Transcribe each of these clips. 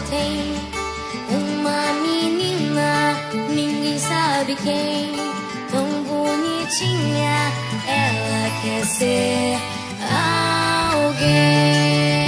tem uma menina, ninguém sabe quem, tão bonitinha, ela quer ser alguém.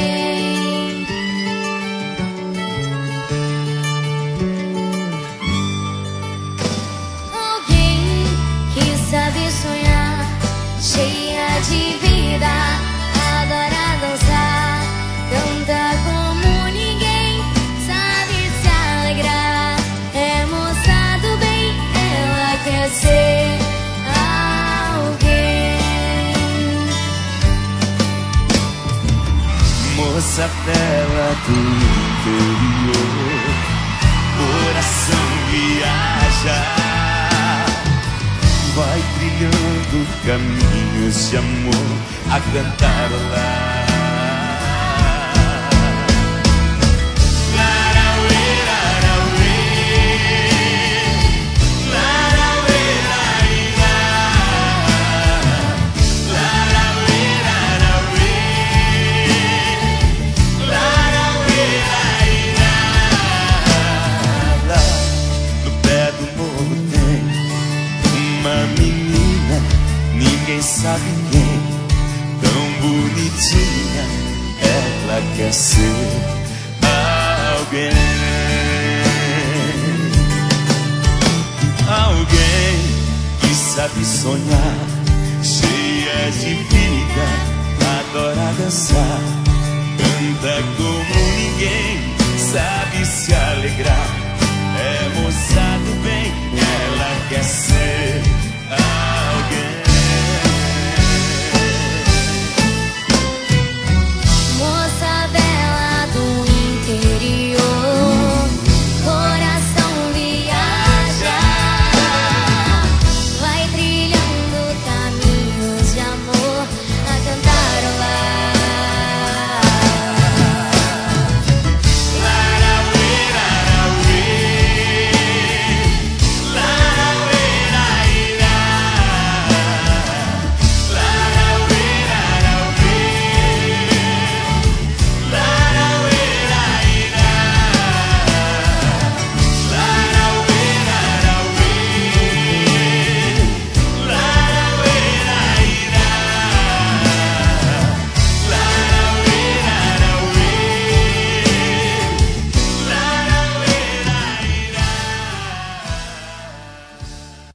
Alguém que sabe sonhar, cheia de vida, adora dançar, canta como ninguém, sabe se alegrar. É moça do bem, ela quer ser alguém. Moça bela do interior, coração viaja, vai trilhando caminhos de amor a cantar lá. Ninguém sabe quem, tão bonitinha, ela quer ser alguém. Alguém que sabe sonhar, cheia de vida, adora dançar, canta como ninguém, sabe se alegrar. É moça do bem, ela quer ser